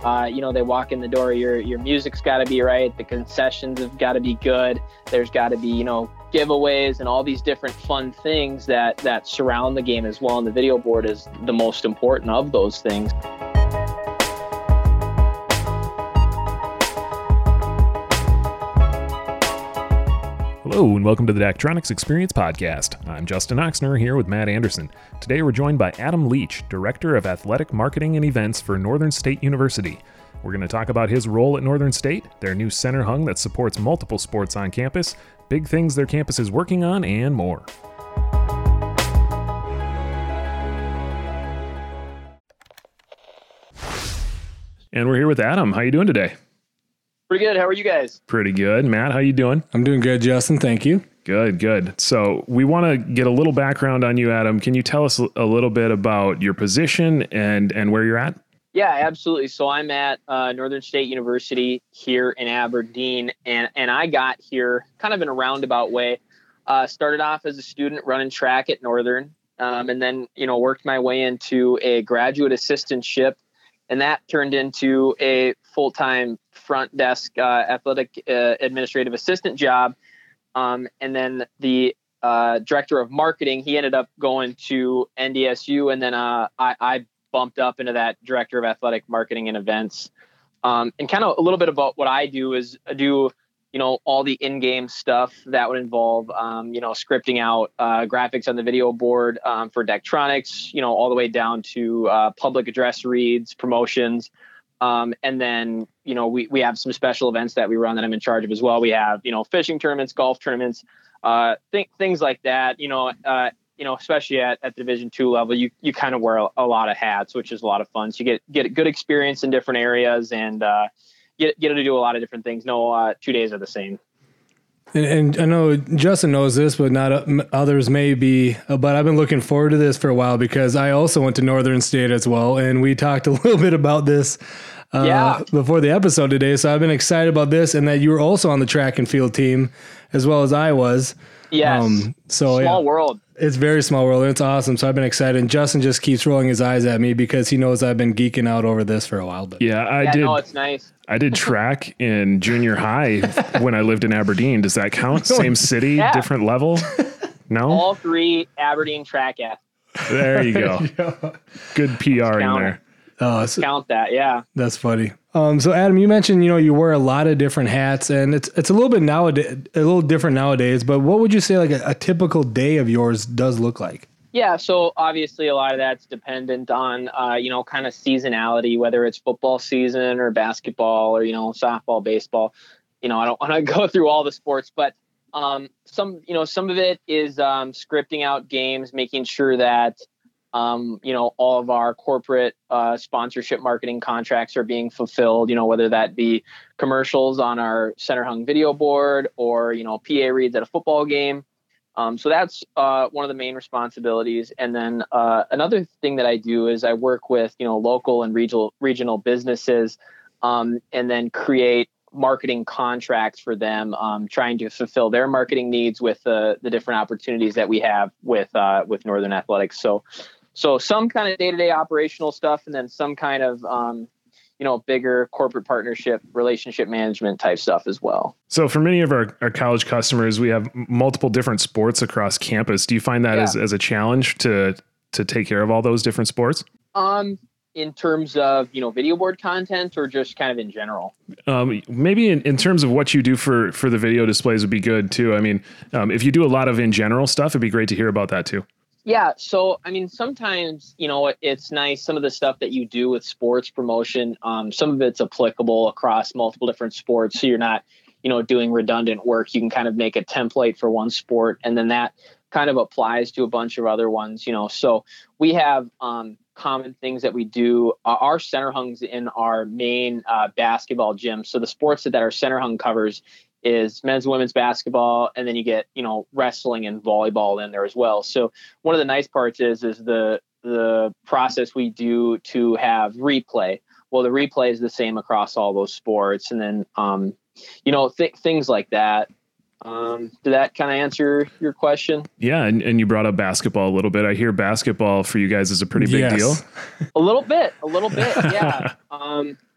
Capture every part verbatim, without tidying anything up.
Uh, you know, they walk in the door, your your music's got to be right, the concessions have got to be good, there's got to be, you know, giveaways and all these different fun things that, that surround the game as well, and the video board is the most important of those things. Hello and welcome to the Daktronics Experience Podcast. I'm Justin Oxner here with Matt Anderson. Today we're joined by Adam Leach, Director of Athletic Marketing and Events for Northern State University. We're going to talk about his role at Northern State, their new center hung that supports multiple sports on campus, big things their campus is working on, and more. And we're here with Adam. How you doing today? Pretty good. How are you guys? Pretty good. Matt, how you doing? I'm doing good, Justin. Thank you. Good, good. So we want to get a little background on you, Adam. Can you tell us a little bit about your position and, and where you're at? Yeah, absolutely. So I'm at uh, Northern State University here in Aberdeen, and, and I got here kind of in a roundabout way. Uh, started off as a student running track at Northern, um, and then, you know, worked my way into a graduate assistantship, and that turned into a full-time front desk uh, athletic uh, administrative assistant job. Um, and then the uh, director of marketing, he ended up going to N D S U, and then uh, I, I bumped up into that director of athletic marketing and events. Um, and kind of a little bit about what I do is I do, you know, all the in-game stuff that would involve, um, you know, scripting out uh, graphics on the video board um, for Daktronics, you know, all the way down to uh, public address reads, promotions. Um, and then, you know, we, we have some special events that we run that I'm in charge of as well. We have, you know, fishing tournaments, golf tournaments, uh, th- things like that, you know, uh, you know, especially at, at the Division two level, you, you kind of wear a, a lot of hats, which is a lot of fun. So you get, get a good experience in different areas and uh, get, get to do a lot of different things. No uh, two days are the same. And, and I know Justin knows this, but not uh, others may be, uh, but I've been looking forward to this for a while because I also went to Northern State as well. And we talked a little bit about this uh, yeah. before the episode today. So I've been excited about this and that you were also on the track and field team as well as I was. Yes. Um, so small yeah, world. It's very small world. And it's awesome. So I've been excited. And Justin just keeps rolling his eyes at me because he knows I've been geeking out over this for a while. But yeah, I yeah, did. No, it's nice. I did track in junior high when I lived in Aberdeen. Does that count? Same city, yeah. Different level? No? All three Aberdeen track athletes. There you go. Good P R in there. Oh, so, count that, yeah. That's funny. Um, so Adam, you mentioned, you know, you wear a lot of different hats and it's it's a little bit nowadays, a little different nowadays, but what would you say like a, a typical day of yours does look like? Yeah, so obviously a lot of that's dependent on, uh, you know, kind of seasonality, whether it's football season or basketball or, you know, softball, baseball. You know, I don't want to go through all the sports, but um, some, you know, some of it is um, scripting out games, making sure that, um, you know, all of our corporate uh, sponsorship marketing contracts are being fulfilled, you know, whether that be commercials on our center hung video board or, you know, P A reads at a football game. Um, so that's uh, one of the main responsibilities. And then uh, another thing that I do is I work with, you know, local and regional regional businesses um, and then create marketing contracts for them, um, trying to fulfill their marketing needs with uh, the different opportunities that we have with uh, with Northern Athletics. So so some kind of day-to-day operational stuff and then some kind of um, you know, bigger corporate partnership, relationship management type stuff as well. So for many of our, our college customers, we have multiple different sports across campus. Do you find that yeah. as, as a challenge to, to take care of all those different sports? Um, in terms of, you know, video board content or just kind of in general? Um, maybe in, in terms of what you do for, for the video displays would be good too. I mean, um, if you do a lot of in general stuff, it'd be great to hear about that too. Yeah. So, I mean, sometimes, you know, it's nice. Some of the stuff that you do with sports promotion, um, some of it's applicable across multiple different sports. So you're not, you know, doing redundant work. You can kind of make a template for one sport and then that kind of applies to a bunch of other ones, you know. So we have um, common things that we do. Uh, our center hungs in our main uh, basketball gym. So the sports that, that our center hung covers is men's and women's basketball, and then you get, you know, wrestling and volleyball in there as well. So one of the nice parts is is the the process we do to have replay. Well, the replay is the same across all those sports, and then um, you know, th- things like that. Um, did that kind of answer your question? Yeah, and, and you brought up basketball a little bit. I hear basketball for you guys is a pretty big yes. deal. A little bit, a little bit, yeah. um,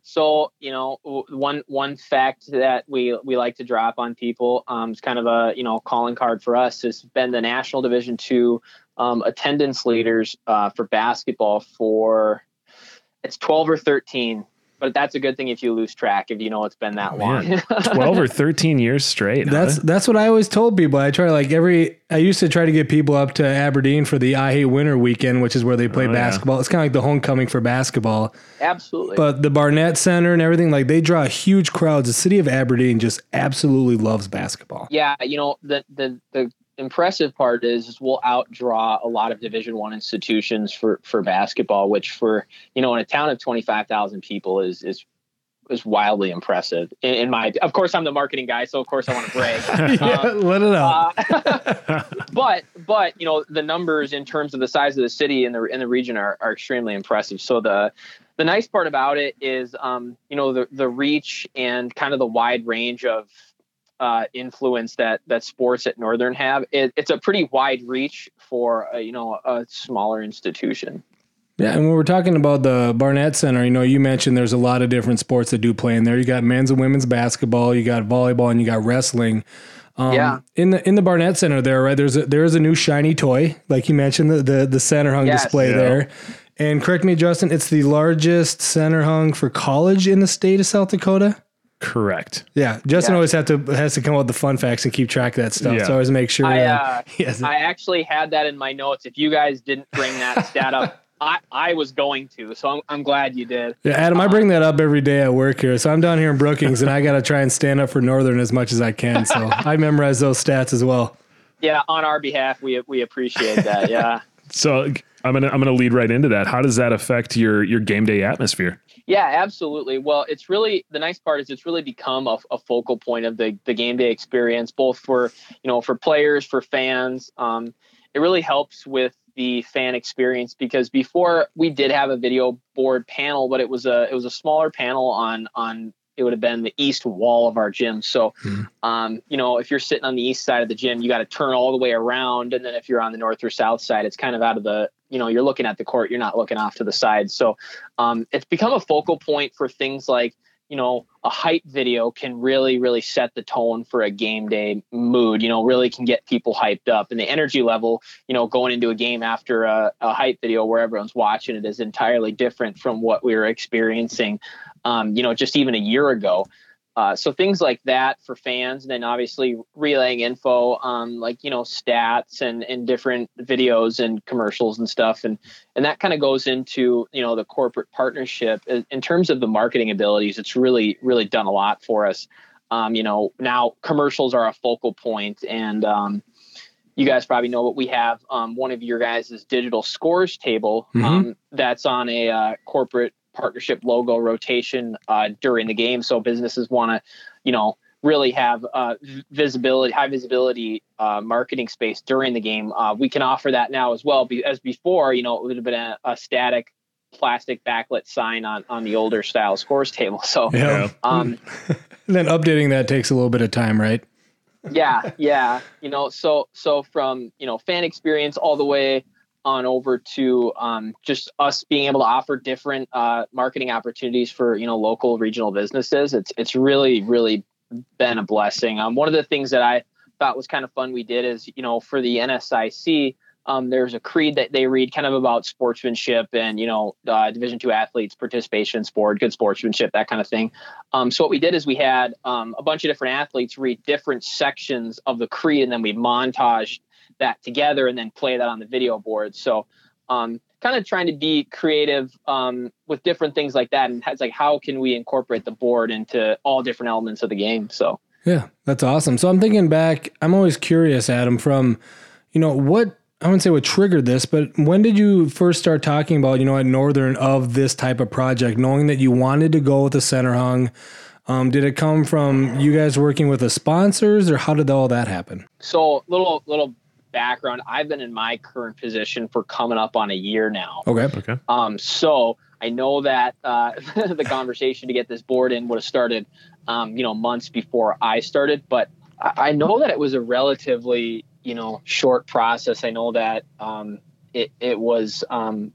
So, you know, one one fact that we we like to drop on people, um, it's kind of a, you know, calling card for us, has been the National Division two um, attendance leaders uh, for basketball for, it's twelve or thirteen. But that's a good thing if you lose track, if you know it's been that oh, long. twelve or thirteen years straight. That's huh? that's what I always told people. I try like every I used to try to get people up to Aberdeen for the I Hate Winter weekend, which is where they play Oh, basketball. yeah. It's kind of like the homecoming for basketball. Absolutely. But the Barnett Center and everything, like they draw huge crowds. The city of Aberdeen just absolutely loves basketball. Yeah, you know, the the the impressive part is, is we'll outdraw a lot of Division One institutions for for basketball, which for, you know, in a town of twenty-five thousand people is is is wildly impressive. In, in my, of course, I'm the marketing guy, so of course I want to brag. yeah, um, let it out. Uh, but but you know, the numbers in terms of the size of the city and the in the region are, are extremely impressive. So the the nice part about it is, um, you know, the the reach and kind of the wide range of uh, influence that that sports at Northern have. It, it's a pretty wide reach for a, you know, a smaller institution. Yeah, and when we're talking about the Barnett Center, you know, you mentioned there's a lot of different sports that do play in there. You got men's and women's basketball, you got volleyball, and you got wrestling. Um, yeah. In the in the Barnett Center there, right? There's a, there is a new shiny toy, like you mentioned, the the, the center hung Yes. display Yeah. there. And correct me, Justin, it's the largest center hung for college in the state of South Dakota. Correct. Yeah, Justin Yeah. always have to has to come up with the fun facts and keep track of that stuff. Yeah. So I always make sure. I, uh, uh, he has it. I actually had that in my notes. If you guys didn't bring that stat up, I, I was going to, so I'm, I'm glad you did. Yeah, Adam, I bring that up every day at work here. So I'm down here in Brookings, and I got to try and stand up for Northern as much as I can. So I memorize those stats as well. Yeah, on our behalf, we we appreciate that. Yeah, So I'm gonna I'm gonna lead right into that. How does that affect your your game day atmosphere? yeah, absolutely. Well, it's really, the nice part is it's really become a, a focal point of the the game day experience, both for, you know, for players, for fans. Um, it really helps with the fan experience, because before we did have a video board panel, but it was a it was a smaller panel on on it would have been the east wall of our gym. So, Mhm. um, you know, if you're sitting on the east side of the gym, you got to turn all the way around, and then if you're on the north or south side, it's kind of out of the, you know, you're looking at the court, you're not looking off to the side. So, um, it's become a focal point for things like, you know, a hype video can really, really set the tone for a game day mood, you know, really can get people hyped up, and the energy level, you know, going into a game after a, a hype video where everyone's watching it is entirely different from what we were experiencing, um, you know, just even a year ago. Uh, so things like that for fans, and then obviously relaying info on, like, you know, stats and, and different videos and commercials and stuff. And, and that kind of goes into, you know, the corporate partnership. In, in terms of the marketing abilities, it's really, really done a lot for us. Um, you know, now commercials are a focal point, and um, you guys probably know what we have. Um, one of your guys' digital scores table um, Mm-hmm. that's on a uh, corporate partnership logo rotation uh, during the game. So businesses want to, you know, really have uh, visibility, high visibility uh, marketing space during the game. Uh, we can offer that now as well. Be, as before, you know, it would have been a, a static plastic backlit sign on, on the older style scores table. So, Yeah. um, And then updating that takes a little bit of time, right? yeah, yeah. You know, so, so from, you know, fan experience all the way on over to um, just us being able to offer different uh, marketing opportunities for, you know, local regional businesses. It's it's really, really been a blessing. Um, one of the things that I thought was kind of fun we did is, you know, for the N S I C, um, there's a creed that they read kind of about sportsmanship and, you know, uh, Division two athletes, participation in sport, good sportsmanship, that kind of thing. Um, so what we did is we had um, a bunch of different athletes read different sections of the creed, and then we montaged that together and then play that on the video board. So um, kind of trying to be creative um, with different things like that. And it's like, how can we incorporate the board into all different elements of the game? So, Yeah, that's awesome. So I'm thinking back, I'm always curious, Adam, from, you know, what, I wouldn't say what triggered this, but when did you first start talking about, you know, at Northern of this type of project, knowing that you wanted to go with the center hung? Um, did it come from you guys working with the sponsors, or how did all that happen? so little, little background. I've been in my current position for coming up on a year now. Okay. Okay. Um, so I know that uh, the conversation to get this board in would have started, um, you know, months before I started, but I, I know that it was a relatively, you know, short process. I know that um, it, it was um,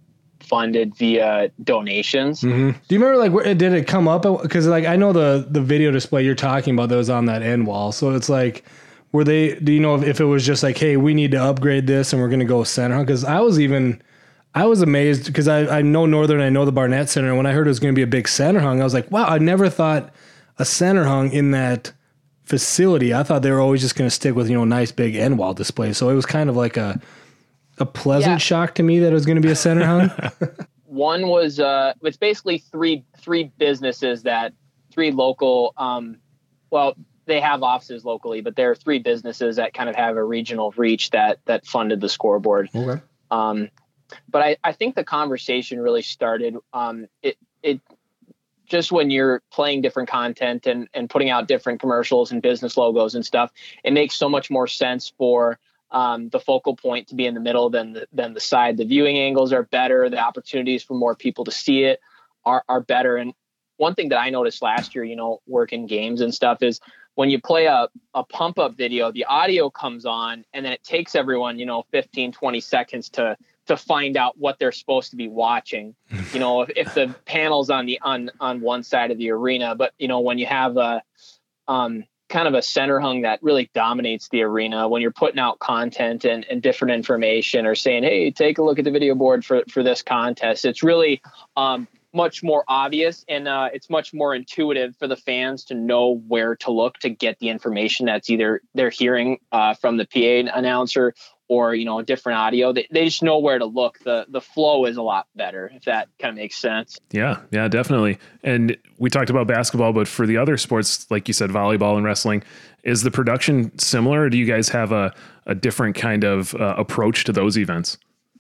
funded via donations. Mm-hmm. Do you remember, like, where, did it come up? Because, like, I know the the video display you're talking about that was on that end wall. So it's like, were they? Do you know if, if it was just like, hey, we need to upgrade this and we're going to go center hung? Because I was even, I was amazed because I I know Northern, I know the Barnett Center, and when I heard it was going to be a big center hung, I was like, wow, I never thought a center hung in that facility. I thought they were always just going to stick with, you know, nice big end wall displays. So it was kind of like a a pleasant yeah. shock to me that it was going to be a center hung. One was uh, it's basically three three businesses that three local. Um, well, they have offices locally, but there are three businesses that kind of have a regional reach that that funded the scoreboard. Okay. Um, but I, I think the conversation really started. Um, it it just when you're playing different content and and putting out different commercials and business logos and stuff, it makes so much more sense for um, the focal point to be in the middle than the, than the side. The viewing angles are better. The opportunities for more people to see it are, are better. And one thing that I noticed last year, you know, working games and stuff, is when you play a, a pump up video, the audio comes on and then it takes everyone, you know, fifteen, twenty seconds to, to find out what they're supposed to be watching. You know, if, if the panel's on the, on, on one side of the arena, but you know, when you have a, um, kind of a center hung that really dominates the arena, when you're putting out content and, and different information or saying, hey, take a look at the video board for, for this contest, it's really um, much more obvious and uh, it's much more intuitive for the fans to know where to look to get the information that's either they're hearing uh, from the P A announcer or, you know, different audio. They, they just know where to look. The the flow is a lot better, if that kind of makes sense. Yeah, yeah, definitely. And we talked about basketball, but for the other sports, like you said, volleyball and wrestling, is the production similar? Or do you guys have a, a different kind of uh, approach to those events?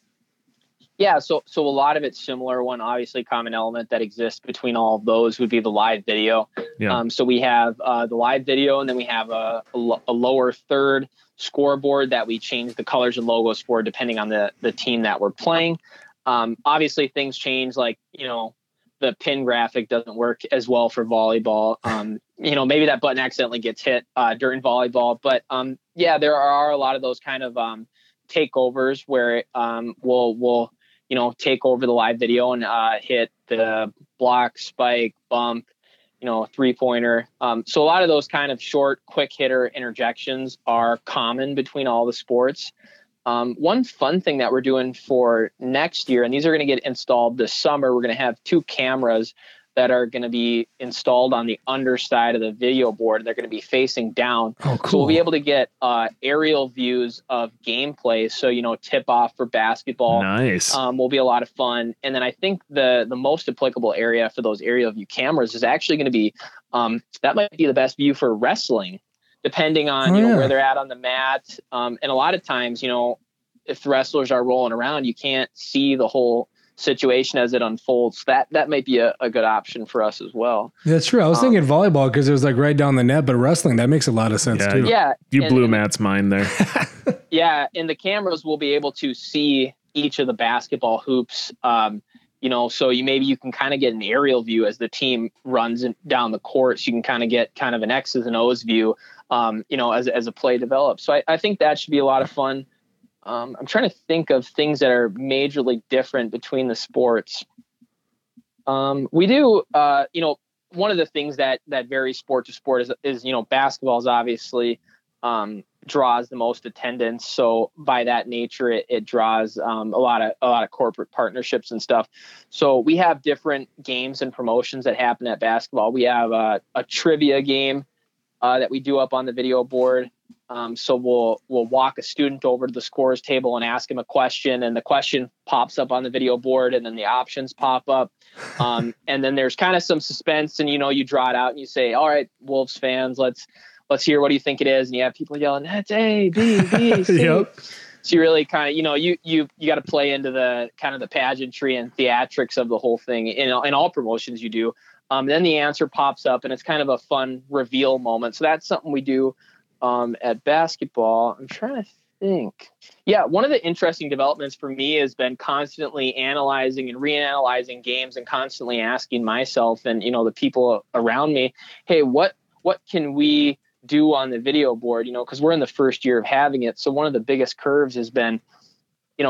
Yeah, so so a lot of it's similar. One obviously common element that exists between all of those would be the live video. Yeah. Um, so we have uh, the live video, and then we have a, a, a lower third scoreboard that we change the colors and logos for depending on the, the team that we're playing. Um, obviously, things change, like, you know, the pin graphic doesn't work as well for volleyball. Um, you know, maybe that button accidentally gets hit uh, during volleyball. But, um, yeah, there are a lot of those kind of um, takeovers where um, we'll, we'll, you know, take over the live video and uh, hit the block, spike, bump, you know, three pointer. Um, so a lot of those kind of short, quick hitter interjections are common between all the sports. Um, one fun thing that we're doing for next year, and these are going to get installed this summer, we're going to have two cameras that are going to be installed on the underside of the video board. They're going to be facing down. Oh, cool. So we'll be able to get uh, aerial views of gameplay. So, you know, tip off for basketball. Nice. Um, will be a lot of fun. And then I think the the most applicable area for those aerial view cameras is actually going to be, um, that might be the best view for wrestling, depending on, oh, you know, yeah. where they're at on the mat. Um, and a lot of times, you know, if the wrestlers are rolling around, you can't see the whole situation as it unfolds. That that might be a, a good option for us as well. That's true. I was um, thinking volleyball because it was like right down the net, but wrestling, that makes a lot of sense yeah, too. Yeah. You and, blew and, Matt's mind there. Yeah. And the cameras will be able to see each of the basketball hoops. Um, you know, so you maybe you can kind of get an aerial view as the team runs in, down the court. So you can kind of get kind of an X's and O's view, um, you know, as, as a play develops. So I, I think that should be a lot of fun. Um, I'm trying to think of things that are majorly different between the sports. Um, we do, uh, you know, one of the things that that varies sport to sport is, is you know, basketball is obviously um, draws the most attendance. So by that nature, it, it draws um, a lot of a lot of corporate partnerships and stuff. So we have different games and promotions that happen at basketball. We have a, a trivia game uh, that we do up on the video board. Um, so we'll we'll walk a student over to the scorer's table and ask him a question, and the question pops up on the video board, and then the options pop up, um, and then there's kind of some suspense, and you know you draw it out and you say, "All right, Wolves fans, let's let's hear what do you think it is," and you have people yelling, "That's A, B, B, C." Yep. So you really kind of you know you you you got to play into the kind of the pageantry and theatrics of the whole thing in in all promotions you do. Um, then the answer pops up, and it's kind of a fun reveal moment. So that's something we do. Um, at basketball. I'm trying to think. Yeah, one of the interesting developments for me has been constantly analyzing and reanalyzing games and constantly asking myself and, you know, the people around me, hey, what what can we do on the video board? You know, because we're in the first year of having it. So one of the biggest curves has been, you know,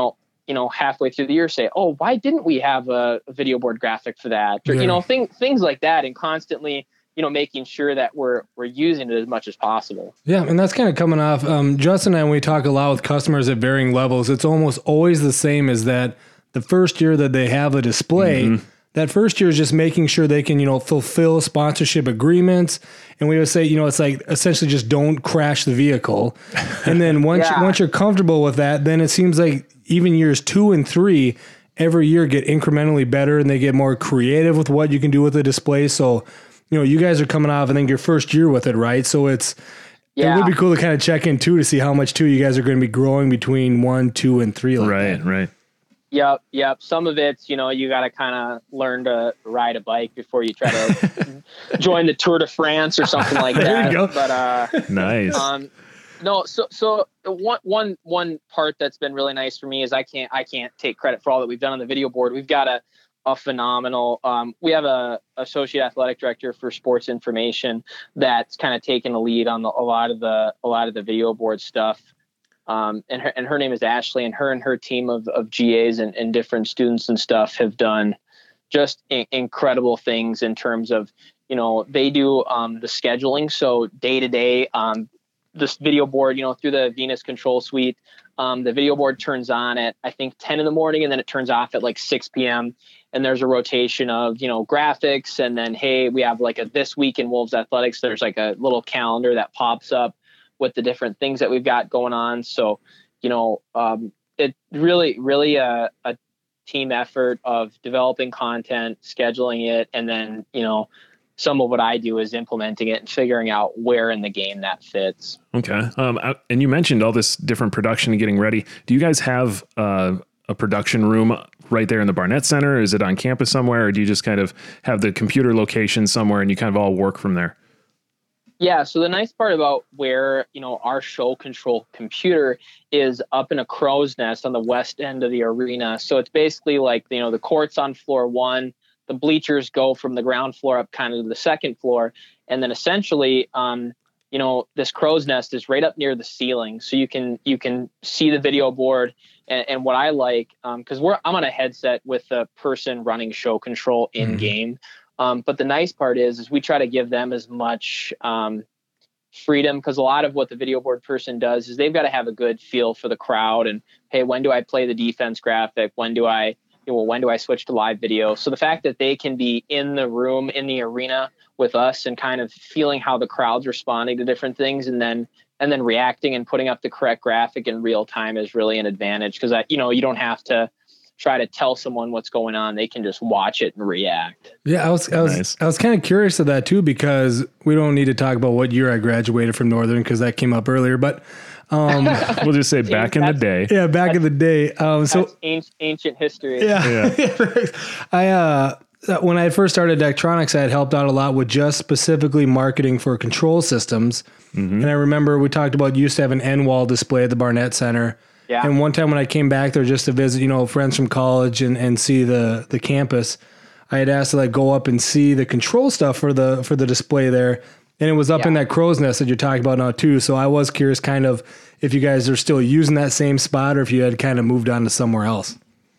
you know, halfway through the year say, oh, why didn't we have a, a video board graphic for that? Or, yeah. you know, thing, things like that, and constantly, you know, making sure that we're, we're using it as much as possible. Yeah. And that's kind of coming off, um, Justin and I, we talk a lot with customers at varying levels. It's almost always the same as that the first year that they have a display, mm-hmm. that first year is just making sure they can, you know, fulfill sponsorship agreements. And we would say, you know, it's like essentially just don't crash the vehicle. And then once, yeah. once you're comfortable with that, then it seems like even years two and three every year get incrementally better, and they get more creative with what you can do with the display. So, you know, you guys are coming off, I think, your first year with it, right? So it's, yeah. it would be cool to kind of check in too, to see how much too you guys are going to be growing between one, two, and three. Like right. that. Right. Yep. Yep. Some of it's, you know, you got to kind of learn to ride a bike before you try to join the Tour de France or something like that. There you go. But, uh, nice. Um, no, so, so one, one, one part that's been really nice for me is I can't, I can't take credit for all that we've done on the video board. We've got a, a phenomenal, um, we have a associate athletic director for sports information that's kind of taken the lead on the, a lot of the, a lot of the video board stuff. Um, and her, and her name is Ashley, and her and her team of, of G As and, and different students and stuff have done just in, incredible things in terms of, you know, they do, um, the scheduling. So day to day, um, this video board, you know, through the Venus control suite, um, the video board turns on at, I think, ten in the morning, and then it turns off at like six p.m. And there's a rotation of, you know, graphics. And then, hey, we have like a This Week in Wolves Athletics. There's like a little calendar that pops up with the different things that we've got going on. So, you know, um, it really, really a, a team effort of developing content, scheduling it, and then, you know, some of what I do is implementing it and figuring out where in the game that fits. Okay. Um, and you mentioned all this different production and getting ready. Do you guys have uh, a production room right there in the Barnett Center? Is it on campus somewhere, or do you just kind of have the computer location somewhere and you kind of all work from there? Yeah. So the nice part about where, you know, our show control computer is up in a crow's nest on the west end of the arena. So it's basically like, you know, the court's on floor one, the bleachers go from the ground floor up kind of to the second floor. And then essentially, um, you know, this crow's nest is right up near the ceiling. So you can, you can see the video board. And, and what I like, um, cause we're, I'm on a headset with the person running show control in game. Mm-hmm. Um, but the nice part is, is we try to give them as much, um, freedom, because a lot of what the video board person does is they've got to have a good feel for the crowd and, hey, when do I play the defense graphic? When do I, you know, when do I switch to live video? So the fact that they can be in the room, in the arena with us and kind of feeling how the crowd's responding to different things, and then, and then reacting and putting up the correct graphic in real time is really an advantage, because I, you know, you don't have to try to tell someone what's going on. They can just watch it and react. Yeah. I was, I was, nice. I was kind of curious of that too, because we don't need to talk about what year I graduated from Northern, because that came up earlier, but um, we'll just say back in the day. Yeah. Back in the day. Um, so ancient, ancient history. Yeah. yeah. I, uh, when I first started Daktronics, I had helped out a lot with just specifically marketing for control systems. Mm-hmm. And I remember we talked about, used to have an end wall display at the Barnett Center. Yeah. And one time when I came back there just to visit, you know, friends from college and, and see the, the campus, I had asked to like go up and see the control stuff for the, for the display there. And it was up yeah. in that crow's nest that you're talking about now too. So I was curious kind of if you guys are still using that same spot, or if you had kind of moved on to somewhere else.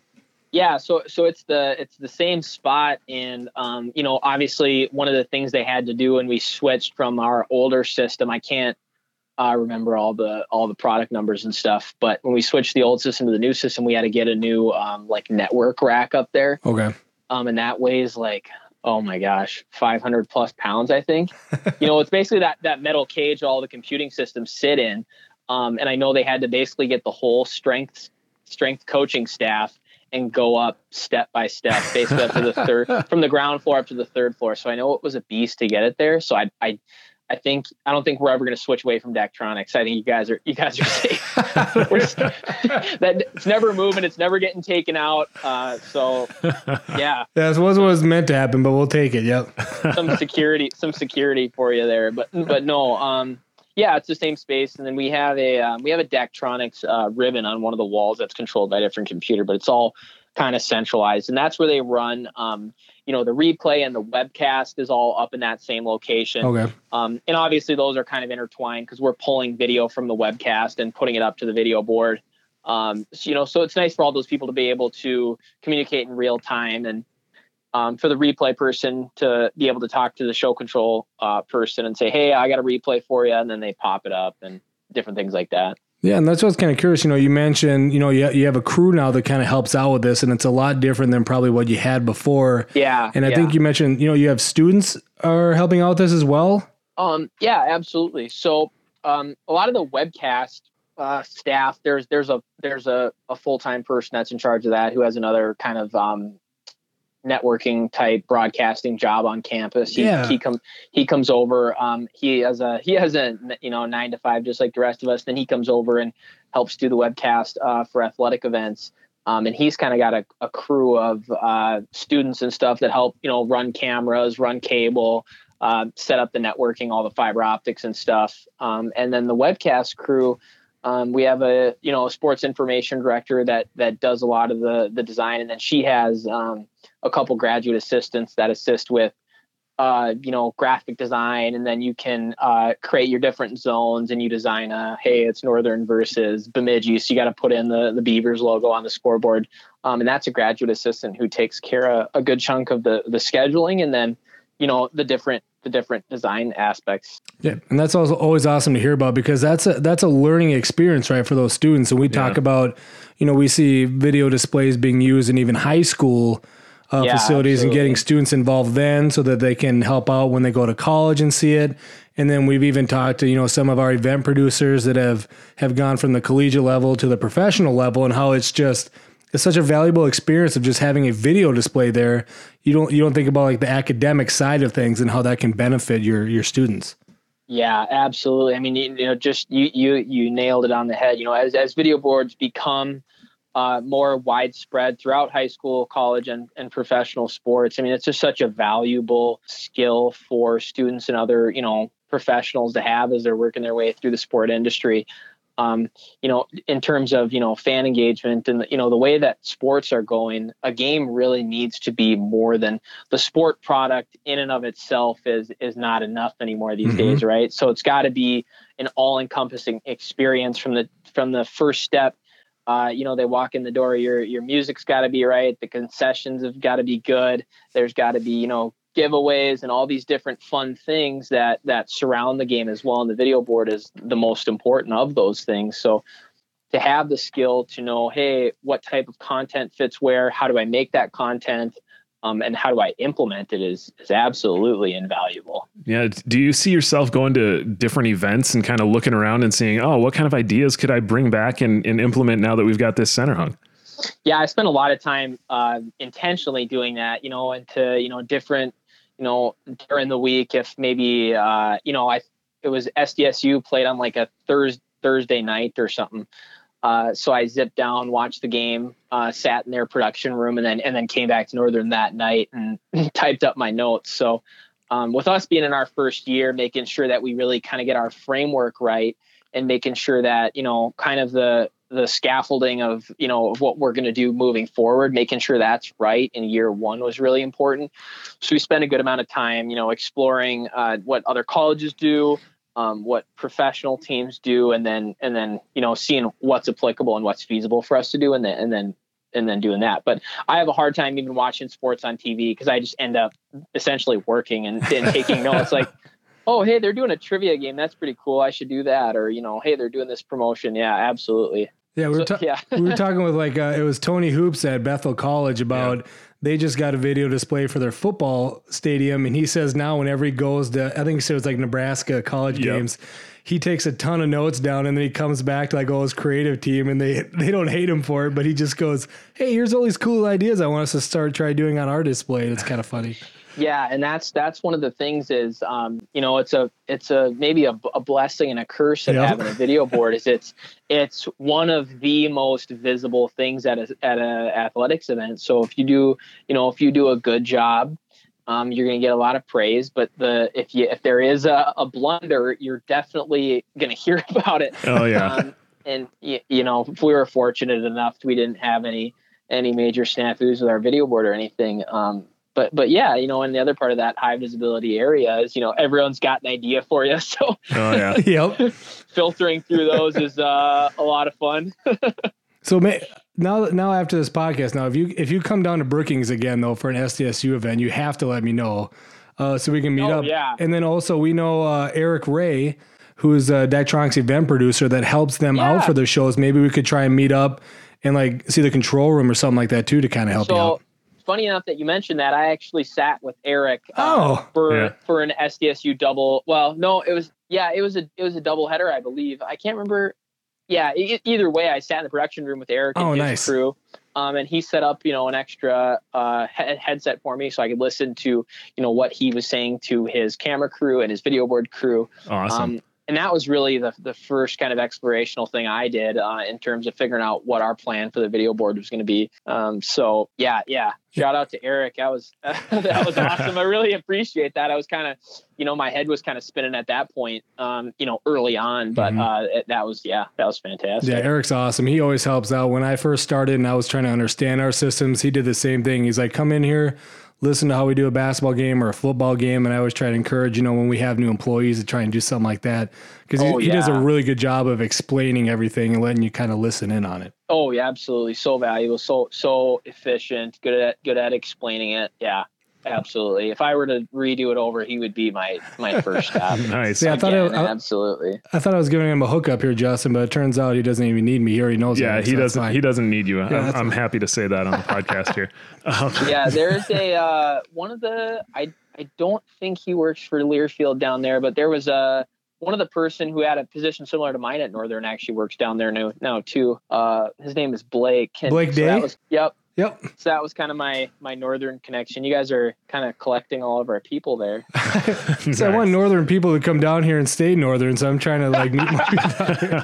Yeah. So, so it's the, it's the same spot. And, um, you know, obviously one of the things they had to do when we switched from our older system, I can't, I uh, remember all the all the product numbers and stuff. But when we switched the old system to the new system, we had to get a new um, like network rack up there. Okay. Um, and that weighs like, oh my gosh, five hundred plus pounds, I think. You know, it's basically that that metal cage all the computing systems sit in. Um, and I know they had to basically get the whole strength strength coaching staff and go up step by step, basically up to the third, from the ground floor up to the third floor. So I know it was a beast to get it there. So I I. I think I don't think we're ever going to switch away from Daktronics. I think you guys are you guys are safe. that it's never moving. It's never getting taken out. Uh, so yeah, that's what was meant to happen, but we'll take it. Yep. some security, some security for you there. But but no, um, yeah, it's the same space. And then we have a um, we have a Daktronics uh, ribbon on one of the walls that's controlled by a different computer, but it's all kind of centralized, and that's where they run. Um, you know, the replay and the webcast is all up in that same location. Okay. Um, and obviously those are kind of intertwined because we're pulling video from the webcast and putting it up to the video board. Um, so, you know, so it's nice for all those people to be able to communicate in real time, and um, for the replay person to be able to talk to the show control uh, person and say, hey, I got a replay for you. And then they pop it up and different things like that. Yeah, and that's what's kind of curious. You know, you mentioned, you know, you, you have a crew now that kind of helps out with this, and it's a lot different than probably what you had before. Yeah. And I yeah. think you mentioned, you know, you have students are helping out with this as well. Um, yeah, absolutely. So um, a lot of the webcast uh, staff, there's there's a there's a, a full-time person that's in charge of that who has another kind of um, networking type broadcasting job on campus. He yeah. he comes he comes over. Um, he has a he has a you know nine to five just like the rest of us. Then he comes over and helps do the webcast uh, for athletic events. Um, and he's kind of got a, a crew of uh, students and stuff that help you know run cameras, run cable, uh, set up the networking, all the fiber optics and stuff. Um, and then the webcast crew. Um, we have a you know a sports information director that that does a lot of the the design, and then she has um, a couple graduate assistants that assist with uh, you know graphic design, and then you can uh, create your different zones, and you design a hey it's Northern versus Bemidji, so you got to put in the the Beavers logo on the scoreboard, um, and that's a graduate assistant who takes care of a good chunk of the the scheduling, and then you know the different the different design aspects. Yeah. And that's also always awesome to hear about, because that's a, that's a learning experience, right, for those students. And we talk yeah. about, you know, we see video displays being used in even high school uh, yeah, facilities absolutely. And getting students involved then so that they can help out when they go to college and see it. And then we've even talked to, you know, some of our event producers that have, have gone from the collegiate level to the professional level, and how it's just, it's such a valuable experience of just having a video display there. You don't you don't think about like the academic side of things and how that can benefit your your students. Yeah, absolutely. I mean, you, you know, just you you you nailed it on the head. You know, as as video boards become uh, more widespread throughout high school, college, and and professional sports, I mean, it's just such a valuable skill for students and other you know professionals to have as they're working their way through the sport industry. Um, you know, in terms of, you know, fan engagement and, you know, the way that sports are going, a game really needs to be more than the sport product in and of itself is, is not enough anymore these mm-hmm. days. Right. So it's got to be an all encompassing experience from the, from the first step. Uh, you know, they walk in the door, your, your music's got to be right. The concessions have got to be good. There's got to be, you know, giveaways and all these different fun things that that surround the game as well. And the video board is the most important of those things. So to have the skill to know, hey, what type of content fits where, how do I make that content, um, and how do I implement it is is absolutely invaluable. Yeah. Do you see yourself going to different events and kind of looking around and seeing, oh, what kind of ideas could I bring back and, and implement now that we've got this center hung? Yeah, I spent a lot of time uh, intentionally doing that, you know, into, you know, different, you know, during the week, if maybe, uh, you know, I, it was S D S U played on like a Thursday, Thursday night or something. Uh, so I zipped down, watched the game, uh, sat in their production room, and then, and then came back to Northern that night and typed up my notes. So um, with us being in our first year, making sure that we really kind of get our framework right, and making sure that, you know, kind of the, the scaffolding of, you know, of what we're going to do moving forward, making sure that's right in year one was really important. So we spent a good amount of time, you know, exploring uh, what other colleges do, um, what professional teams do, and then, and then, you know, seeing what's applicable and what's feasible for us to do. And then, and then, and then doing that. But I have a hard time even watching sports on T V because I just end up essentially working and, and taking notes like, oh, hey, they're doing a trivia game. That's pretty cool. I should do that. Or, you know, hey, they're doing this promotion. Yeah, absolutely. Yeah, we were, so, ta- yeah. we were talking with like, uh, it was Tony Hoops at Bethel College about, yeah. they just got a video display for their football stadium. And he says now whenever he goes to, I think he said it was like Nebraska college yep. games, he takes a ton of notes down and then he comes back to like all his creative team and they, they don't hate him for it, but he just goes, hey, here's all these cool ideas I want us to start try doing on our display. And it's kind of funny. Yeah. And that's, that's one of the things is, um, you know, it's a, it's a, maybe a, a blessing and a curse of yep. having a video board is it's, it's one of the most visible things at a, at a athletics event. So if you do, you know, if you do a good job, um, you're going to get a lot of praise, but the, if you, if there is a, a blunder, you're definitely going to hear about it. Oh yeah. Um, and you, you know, if we were fortunate enough, we didn't have any, any major snafus with our video board or anything. Um, But, but yeah, you know, and the other part of that high visibility area is, you know, everyone's got an idea for you. So oh, yeah. yep. filtering through those is uh, a lot of fun. So may, now, now after this podcast, now if you if you come down to Brookings again though for an S D S U event, you have to let me know uh, so we can meet oh, up. Yeah. And then also we know uh, Eric Ray, who's a Daktronics event producer that helps them Yeah. out for their shows. Maybe we could try and meet up and like see the control room or something like that too to kind of help so, you out. Funny enough that you mentioned that, I actually sat with Eric uh, Oh. for Yeah. for an S D S U double. Well, no, it was yeah, it was a it was a double header, I believe. I can't remember. Yeah, e- either way, I sat in the production room with Eric and Oh, his nice. crew, um, and he set up you know an extra uh, he- headset for me so I could listen to you know what he was saying to his camera crew and his video board crew. Awesome. Um, and that was really the the first kind of explorational thing I did uh, in terms of figuring out what our plan for the video board was going to be. Um, so yeah, yeah. Shout out to Eric. That was that was awesome. I really appreciate that. I was kind of, you know, my head was kind of spinning at that point, um, you know, early on. But Mhm. uh, it, that was yeah, that was fantastic. Yeah, Eric's awesome. He always helps out. When I first started and I was trying to understand our systems, he did the same thing. He's like, come in here, listen to how we do a basketball game or a football game. And I always try to encourage, you know, when we have new employees to try and do something like that. Because Oh, he, he does a yeah. really good job of explaining everything and letting you kind of listen in on it. Oh yeah, absolutely. So valuable. So so efficient. Good at good at explaining it. Yeah. Absolutely. If I were to redo it over, he would be my my first stop. Nice. Yeah, I thought Again, I- I- absolutely. I thought I was giving him a hookup here, Justin, but it turns out he doesn't even need me. He already knows. Yeah, that, he so that's doesn't. fine. He doesn't need you. I'm, that's I'm happy to say that on the podcast here. Um, Yeah, there's a uh, one of the I I don't think he works for Learfield down there, but there was a one of the person who had a position similar to mine at Northern actually works down there now now too. Uh, his name is Blake. And Blake so Day? that was, yep. Yep. So that was kind of my my Northern connection. You guys are kind of collecting all of our people there. So I want Northern people to come down here and stay Northern. So I'm trying to like meet my people down here.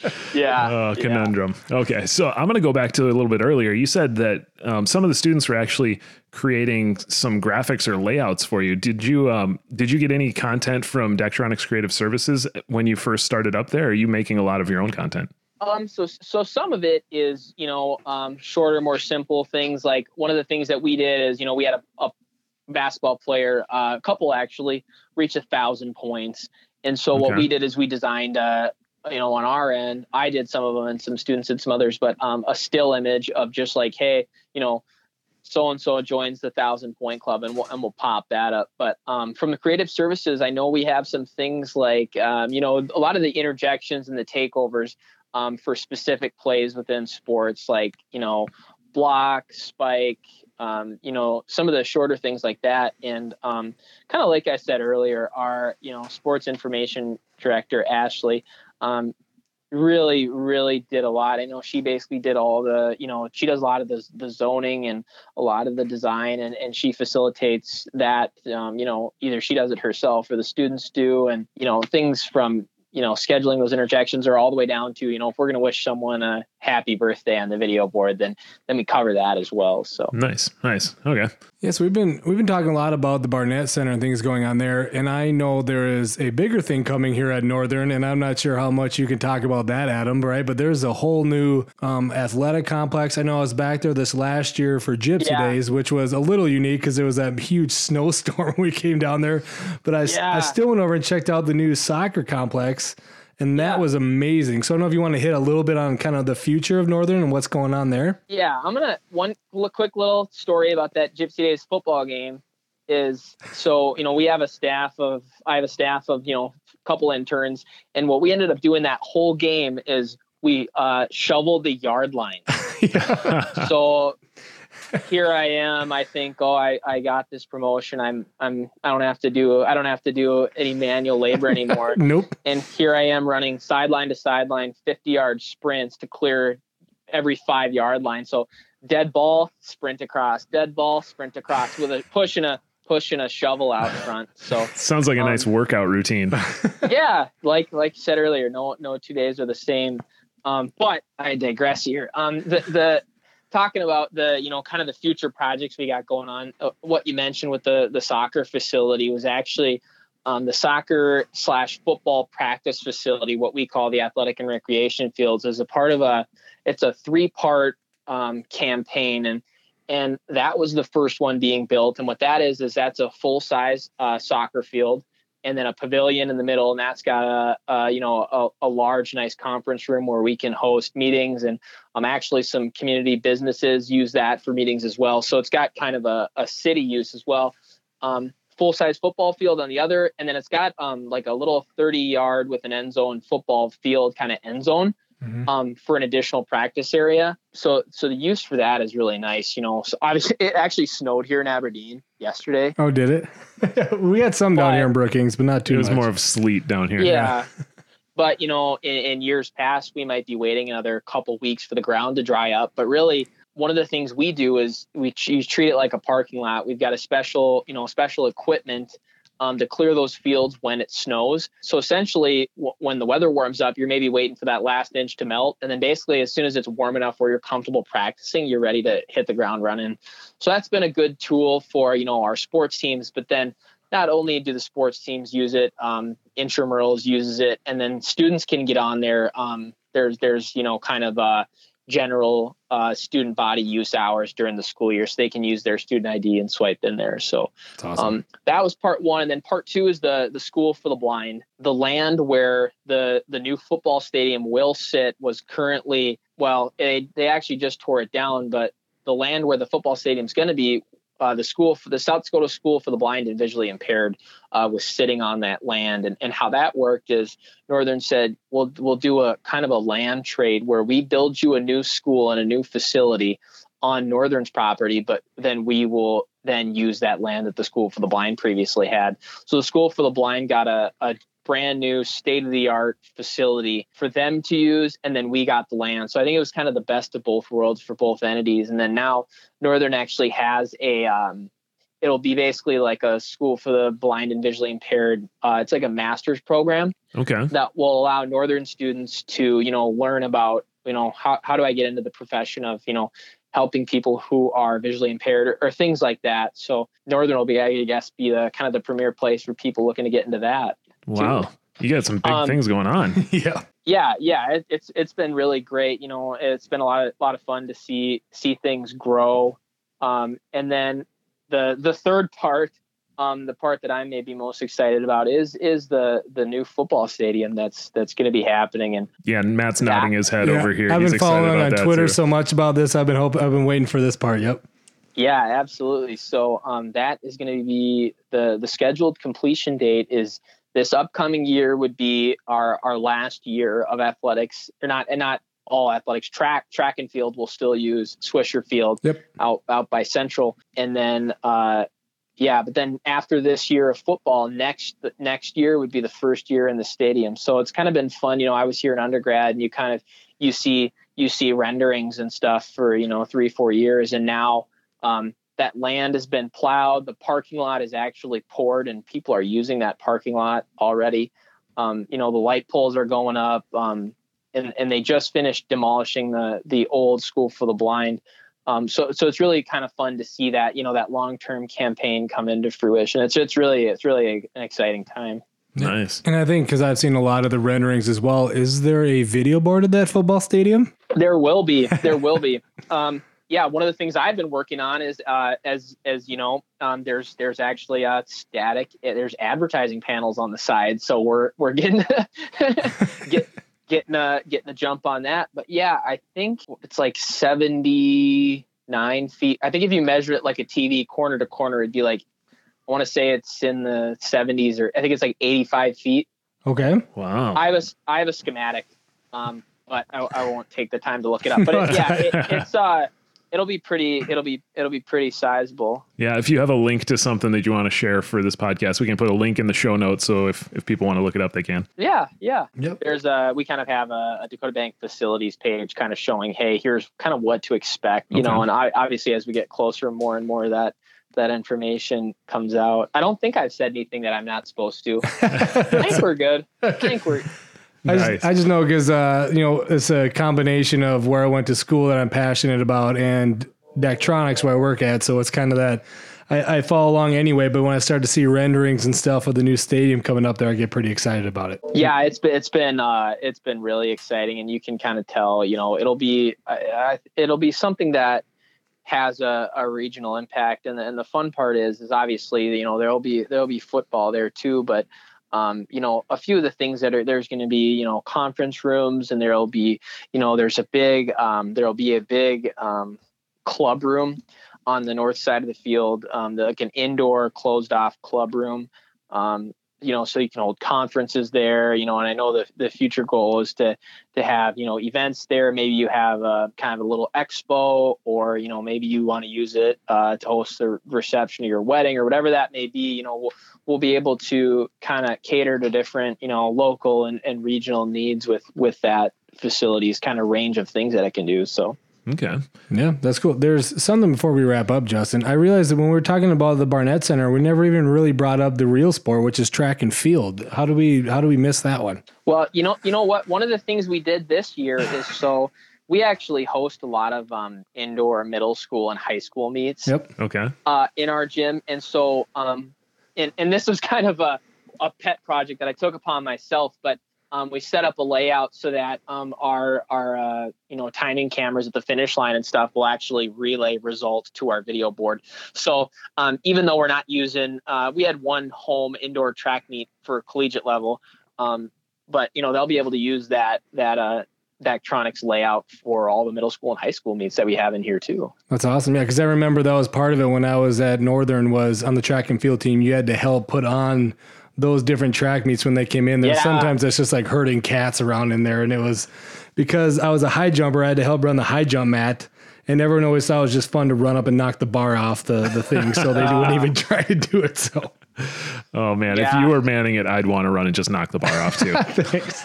Yeah. Oh, yeah. conundrum. Okay, so I'm going to go back to a little bit earlier. You said that um, some of the students were actually creating some graphics or layouts for you. Did you um, did you get any content from Daktronics Creative Services when you first started up there? Or are you making a lot of your own content? Um, so, so some of it is, you know, um, shorter, more simple things. Like one of the things that we did is, you know, we had a, a basketball player, uh, a couple actually reach a thousand points. And so what Okay. we did is we designed, uh, you know, on our end, I did some of them and some students did some others, but, um, a still image of just like, hey, you know, so-and-so joins the thousand point club and we'll, and we'll pop that up. But, um, from the creative services, I know we have some things like, um, you know, a lot of the interjections and the takeovers, um, for specific plays within sports, like, you know, block, spike, um, you know, some of the shorter things like that. And um, kind of like I said earlier, our, you know, sports information director, Ashley, um, really, really did a lot. I know she basically did all the, you know, she does a lot of the, the zoning and a lot of the design, and, and she facilitates that, um, you know, either she does it herself or the students do. And, you know, things from, you know, scheduling those interjections are all the way down to, you know, if we're going to wish someone a happy birthday on the video board, then, then we cover that as well. So Nice, nice. Okay. Yes, we've been we've been talking a lot about the Barnett Center and things going on there, and I know there is a bigger thing coming here at Northern, and I'm not sure how much you can talk about that, Adam. Right, but there's a whole new um, athletic complex. I know I was back there this last year for Gypsy Yeah. Days, which was a little unique because there was that huge snowstorm when we came down there. But I, s- I Yeah. still went over and checked out the new soccer complex. And that Yeah. was amazing. So I don't know if you want to hit a little bit on kind of the future of Northern and what's going on there. yeah, I'm gonna one l- quick little story about that Gypsy Days football game is so, you know, we have a staff of I have a staff of, you know, a couple interns, and what we ended up doing that whole game is we uh, shoveled the yard line. So here I am. I think, oh, I, I got this promotion. I'm I'm I don't have to do I don't have to do any manual labor anymore. Nope. And here I am running sideline to sideline, fifty yard sprints to clear every five yard line. So dead ball, sprint across, dead ball, sprint across with a push and a push and a shovel out front. So Sounds like a Um, nice workout routine. yeah, like like you said earlier, no no two days are the same. Um, but I digress here. Um, the the talking about the, you know, kind of the future projects we got going on. Uh, what you mentioned with the the soccer facility was actually um, the soccer slash football practice facility. What we call the athletic and recreation fields is a part of a. It's a three part um, campaign, and and that was the first one being built. And what that is is that's a full size uh, soccer field. and then a pavilion in the middle, and that's got a, a you know a, a large, nice conference room where we can host meetings, and um actually some community businesses use that for meetings as well. So it's got kind of a, a city use as well. Um, full size football field on the other, and then it's got um like a little thirty yard with an end zone football field kind of end zone. Mm-hmm. Um, for an additional practice area. So, so the use for that is really nice, you know. So obviously it actually snowed here in Aberdeen yesterday. Oh, did it? We had some down but, here in Brookings, but not too much. It was much. More of sleet down here. Yeah. But, you know, in, in years past, we might be waiting another couple weeks for the ground to dry up. But really, one of the things we do is we you treat it like a parking lot. We've got a special, you know, special equipment Um, to clear those fields when it snows. So essentially, w- when the weather warms up, you're maybe waiting for that last inch to melt. And then basically, as soon as it's warm enough where you're comfortable practicing, you're ready to hit the ground running. So that's been a good tool for, you know, our sports teams. But then not only do the sports teams use it, um, intramurals uses it, and then students can get on there. Um, there's, there's, you know, kind of uh general uh, student body use hours during the school year, so they can use their student I D and swipe in there. So awesome. um, that was part one. And then part two is the the school for the blind. The land where the the new football stadium will sit was currently, well, they, they actually just tore it down, but the land where the football stadium is going to be, uh, the school for the South Dakota School for the Blind and Visually Impaired uh, was sitting on that land. And, and how that worked is Northern said, we'll, we'll do a kind of a land trade where we build you a new school and a new facility on Northern's property, but then we will then use that land that the School for the Blind previously had. So the School for the Blind got a, a brand new state-of-the-art facility for them to use, and then we got the land. So I think it was kind of the best of both worlds for both entities. And then now Northern actually has a um it'll be basically like a school for the blind and visually impaired. Uh, it's like a master's program. Okay. That will allow Northern students to, you know, learn about, you know, how, how do I get into the profession of, you know, helping people who are visually impaired or, or things like that. So Northern will be, I guess, be the kind of the premier place for people looking to get into that. Wow. Too. You got some big um, things going on. yeah. Yeah. Yeah. It, it's, it's been really great. You know, it's been a lot of, lot of fun to see, see things grow. Um, and then the, the third part, um, the part that I may be most excited about is, is the, the new football stadium that's, that's going to be happening. And yeah, and Matt's nodding his head yeah, over here. I've He's been following on Twitter too. so much about this. I've been hoping, I've been waiting for this part. Yep. Yeah, absolutely. So, um, that is going to be the, the scheduled completion date is this upcoming year would be our, our last year of athletics, or not, and not all athletics. Track, track and field will still use Swisher Field yep. out, out by Central. And then, uh, yeah, but then after this year of football, next, next year would be the first year in the stadium. So it's kind of been fun. You know, I was here in undergrad and you kind of, you see, you see renderings and stuff for, you know, three, four years. And now, um, that land has been plowed. The parking lot is actually poured and people are using that parking lot already. Um, you know, the light poles are going up, um, and, and they just finished demolishing the, the old School for the Blind. Um, so, so it's really kind of fun to see that, you know, that long-term campaign come into fruition. It's, it's really, it's really an exciting time. Nice. And I think, cause I've seen a lot of the renderings as well. Is there a video board at that football stadium? There will be, there will be. Um, Yeah, one of the things I've been working on is, uh, as as you know, um, there's there's actually a static. There's advertising panels on the side, so we're we're getting get getting a getting a jump on that. But yeah, I think it's like seventy-nine feet. I think if you measure it like a T V corner to corner, it'd be like, I want to say it's in the seventies, or I think it's like eighty-five feet. Okay. Wow. I have a I have a schematic, um, but I, I won't take the time to look it up. But it, yeah, it, it's uh. It'll be pretty, it'll be, it'll be pretty sizable. Yeah. If you have a link to something that you want to share for this podcast, we can put a link in the show notes. So if, if people want to look it up, they can. Yeah. Yeah. Yep. There's a, we kind of have a, a Dakota Bank facilities page kind of showing, hey, here's kind of what to expect, you okay. know, and I, obviously as we get closer, more and more of that, that information comes out. I don't think I've said anything that I'm not supposed to. I think we're good. I think we're I just, nice. I just know because, uh, you know, it's a combination of where I went to school that I'm passionate about and Daktronics where I work at. So it's kind of that I, I follow along anyway. But when I start to see renderings and stuff of the new stadium coming up there, I get pretty excited about it. Yeah, it's been it's been uh, it's been really exciting. And you can kind of tell, you know, it'll be uh, it'll be something that has a, a regional impact. And the, and the fun part is, is obviously, you know, there'll be, there'll be football there too, but, um, you know, a few of the things that are, there's going to be, you know, conference rooms, and there'll be, you know, there's a big, um, there'll be a big, um, club room on the north side of the field, um, the, like an indoor closed off club room, um, you know, so you can hold conferences there, you know, and I know the, the future goal is to, to have, you know, events there. Maybe you have a kind of a little expo, or, you know, maybe you want to use it uh, to host the reception of your wedding or whatever that may be. You know, we'll, we'll be able to kind of cater to different, you know, local and, and regional needs with, with that facilities kind of range of things that it can do. So. Okay. Yeah, that's cool. There's something before we wrap up, Justin. I realized that when we were talking about the Barnett Center, we never even really brought up the real sport, which is track and field. How do we how do we miss that one? Well, you know, you know what? One of the things we did this year is so we actually host a lot of um, indoor middle school and high school meets. Yep. Okay. Uh, in our gym, and so um, and and this was kind of a a pet project that I took upon myself, but. Um, we set up a layout so that um, our our uh, you know timing cameras at the finish line and stuff will actually relay results to our video board. So um, even though we're not using, uh, we had one home indoor track meet for collegiate level, um, but you know they'll be able to use that that uh, Daktronics layout for all the middle school and high school meets that we have in here too. That's awesome. Yeah, because I remember that was part of it when I was at Northern. Was on the track and field team. You had to help put on those different track meets when they came in there. Yeah. Sometimes it's just like herding cats around in there. And it was because I was a high jumper, I had to help run the high jump mat, and everyone always thought it was just fun to run up and knock the bar off the, the thing. So they wouldn't even try to do it. So, oh man, yeah. If you were manning it, I'd want to run and just knock the bar off too. Thanks.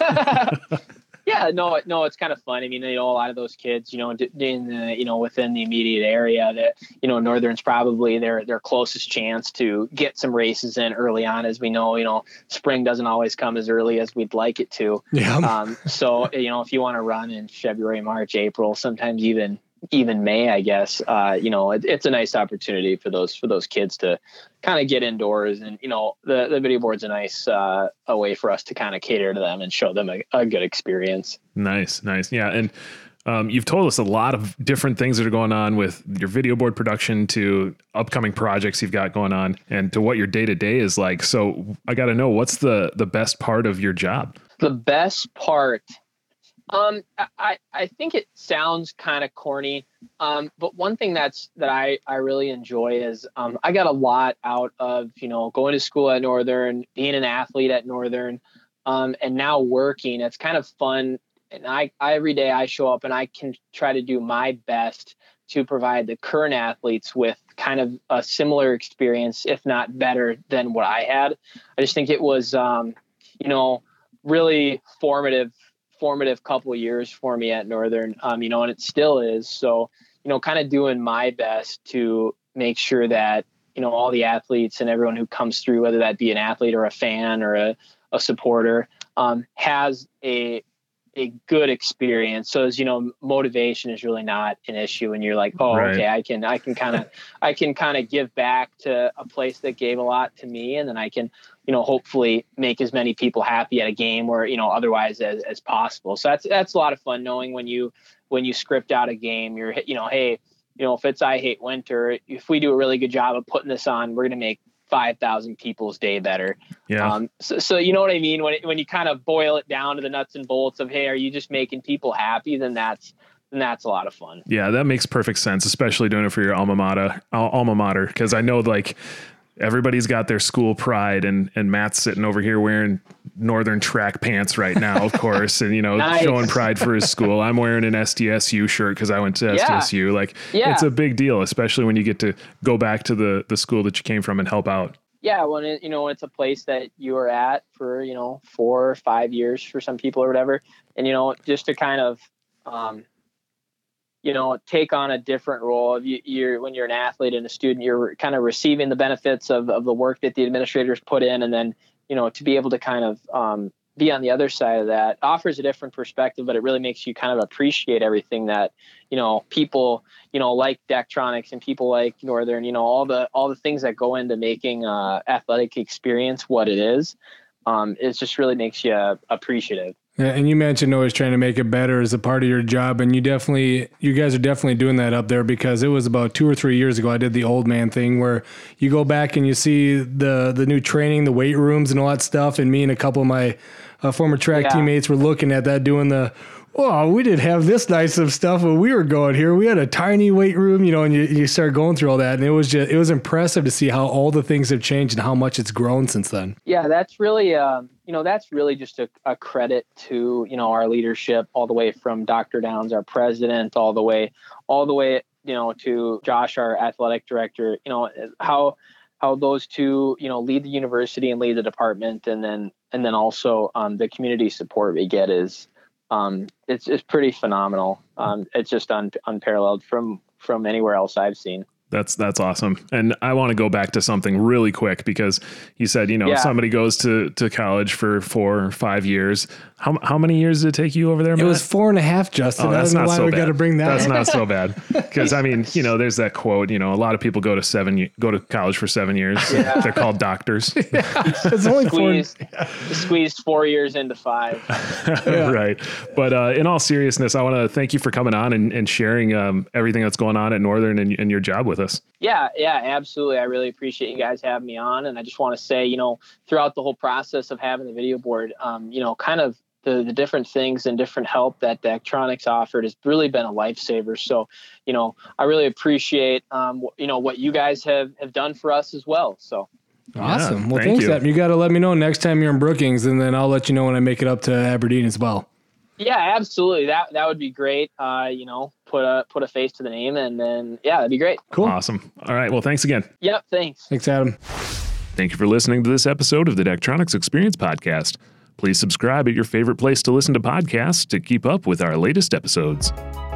Yeah, no, no, it's kind of fun. I mean, you know, a lot of those kids, you know, in the, you know, within the immediate area that, you know, Northern's probably their, their closest chance to get some races in early on. As we know, you know, spring doesn't always come as early as we'd like it to. Yeah. Um, so, you know, if you want to run in February, March, April, sometimes even, even May, I guess, uh, you know, it, it's a nice opportunity for those, for those kids to kind of get indoors, and, you know, the, the video board's a nice, uh, a way for us to kind of cater to them and show them a, a good experience. Nice, nice. Yeah. And, um, you've told us a lot of different things that are going on with your video board production, to upcoming projects you've got going on, and to what your day to day is like. So I got to know, what's the, the best part of your job? The best part, Um, I, I think it sounds kind of corny. Um, but one thing that's, that I, I really enjoy is, um, I got a lot out of, you know, going to school at Northern, being an athlete at Northern, um, and now working. It's kind of fun. And I, I, every day I show up and I can try to do my best to provide the current athletes with kind of a similar experience, if not better than what I had. I just think it was, um, you know, really formative formative couple of years for me at Northern, um, you know, and it still is. So, you know, kind of doing my best to make sure that, you know, all the athletes and everyone who comes through, whether that be an athlete or a fan or a, a supporter, um, has a, a good experience. So as you know, motivation is really not an issue. And you're like, oh, right. okay, I can, I can kind of, I can kind of give back to a place that gave a lot to me. And then I can, you know, hopefully make as many people happy at a game where, you know, otherwise as, as possible. So that's, that's a lot of fun knowing when you, when you script out a game, you're, you know, hey, you know, if it's I Hate Winter, if we do a really good job of putting this on, we're going to make five thousand people's day better. Yeah. Um, so, so you know what I mean? When it, when you kind of boil it down to the nuts and bolts of, hey, are you just making people happy? Then that's, then that's a lot of fun. Yeah, that makes perfect sense, especially doing it for your alma mater, al- alma mater. Cause I know like everybody's got their school pride, and, and Matt's sitting over here wearing Northern track pants right now, of course. And, you know, Nice. showing pride for his school. I'm wearing an S D S U shirt cause I went to Yeah. S D S U. Like Yeah. it's a big deal, especially when you get to go back to the, the school that you came from and help out. Yeah, when it, you know, it's a place that you were at for, you know, four or five years for some people or whatever. And, you know, just to kind of, um, you know, take on a different role. You, you're, when you're an athlete and a student, you're kind of receiving the benefits of, of the work that the administrators put in. And then, you know, to be able to kind of um, be on the other side of that offers a different perspective, but it really makes you kind of appreciate everything that, you know, people, you know, like Daktronics and people like Northern, you know, all the, all the things that go into making uh athletic experience what it is. Um, it just really makes you appreciative. And you mentioned always trying to make it better as a part of your job. And you definitely, you guys are definitely doing that up there, because it was about two or three years ago I did the old man thing where you go back and you see the, the new training, the weight rooms and all that stuff. And me and a couple of my uh, former track yeah. teammates were looking at that, doing the, oh, we didn't have this nice of stuff when we were going here. We had a tiny weight room, you know, and you, you start going through all that. And it was just, it was impressive to see how all the things have changed and how much it's grown since then. Yeah, that's really, um, you know, that's really just a, a credit to, you know, our leadership, all the way from Doctor Downs, our president, all the way, all the way, you know, to Josh, our athletic director, you know, how, how those two, you know, lead the university and lead the department. And then, and then also um, the community support we get is, Um, it's it's pretty phenomenal. Um, it's just un, unparalleled from from anywhere else I've seen. That's that's awesome. And I want to go back to something really quick, because you said, you know, yeah. if somebody goes to, to college for four or five years, how how many years did it take you over there, Matt? It was four and a half, Justin. Oh, that's I don't know not why so we bad. got to bring that. That's not so bad. Because I mean, you know, there's that quote, you know, a lot of people go to seven, go to college for seven years. Yeah. They're called doctors. It's only squeezed, squeezed four years into five. Yeah. Right. But uh, in all seriousness, I want to thank you for coming on and, and sharing um, everything that's going on at Northern and, and your job with us. Yeah, yeah, absolutely. I really appreciate you guys having me on. And I just want to say, you know, throughout the whole process of having the video board, um, you know, kind of the, the different things and different help that Daktronics offered has really been a lifesaver. So, you know, I really appreciate, um, you know, what you guys have, have done for us as well. So. Awesome. Yeah, well, thank thanks, you. Adam. You got to let me know next time you're in Brookings, and then I'll let you know when I make it up to Aberdeen as well. Yeah, absolutely. That that would be great. Uh, you know, put a put a face to the name, and then yeah, that'd be great. Cool. Awesome. All right. Well, thanks again. Yep. Thanks. Thanks, Adam. Thank you for listening to this episode of the Daktronics Experience Podcast. Please subscribe at your favorite place to listen to podcasts to keep up with our latest episodes.